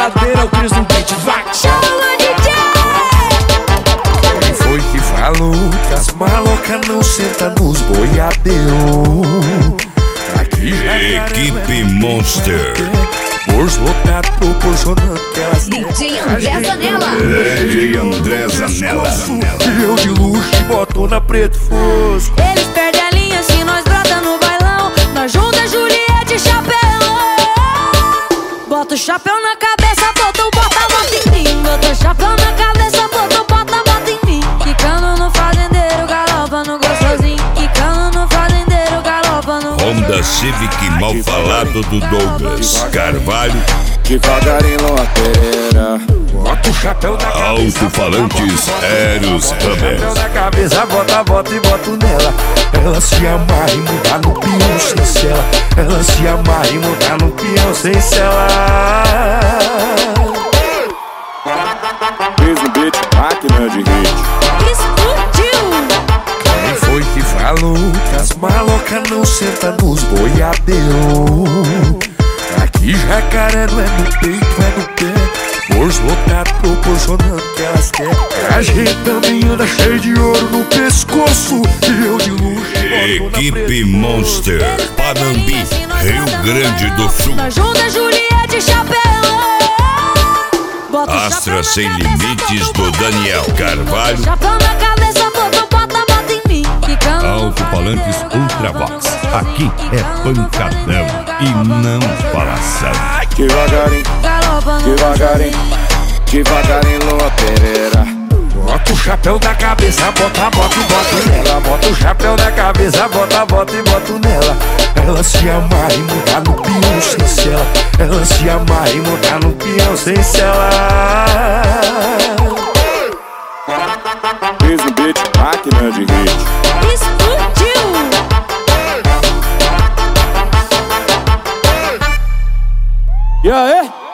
boiadeira, o Cris no beat, vai! Chama DJ! Quem foi que falou que as malocas não sentam nos boiadeiros? Aqui Equipe Monster. Bolso lotado proporcionando que elas DJ André Zanella. DJ André Zanella. E eu de luxo e botona preto fosco. Eles perdem a linha se nós brota no bailão. Nós junta Juliette e chapéu. Bota o chapéu na cabeça, bota em mim. Bota o chapéu na cabeça, bota em mim. Quicando no fazendeiro, galopa no gostosinho. Quicando no fazendeiro, galopa no gostosinho. Honda Civic mal falado do Douglas Carvalho. Devagarinho lateira. Bota o chapéu na cabeça. Alto-falantes Eros Chapéu Ramos. na cabeça, bota e boto nela. Ela se amarra e muda no peão sem cela. Ela se amarra e muda no peão sem cela. Fez um beat, máquina de hit. Explodiu! Quem foi que falou que as malocas não sentam nos boiadeiros? Aqui jacaré não é no peito, é no pé. Bolso lotado proporcionando que elas querem. A gente também anda cheio de ouro no pescoço. E eu de luxo. Equipe Monster, Panambi, Rio Grande do Sul. Nós junta Juliette e chapéu. Bota o chapéu Astra na Sem cabeça, Limites do Daniel Carvalho. chapéu na cabeça, bota em mim. Quicando no Alto-falantes fazendeiro, Ultravox. galopa no Aqui é gostosinho. pancadão e não falação. Devagarinho, Galopa no devagarinho, gostosinho. devagarinho lateira. Bota o chapéu na cabeça, bota e boto nela. Bota o chapéu na cabeça, bota e boto nela. Ela se amarra e muda no peão sem cela. Ela se amarra e muda no peão sem cela. Fez um beat, máquina de hit. Explodiu! E aí?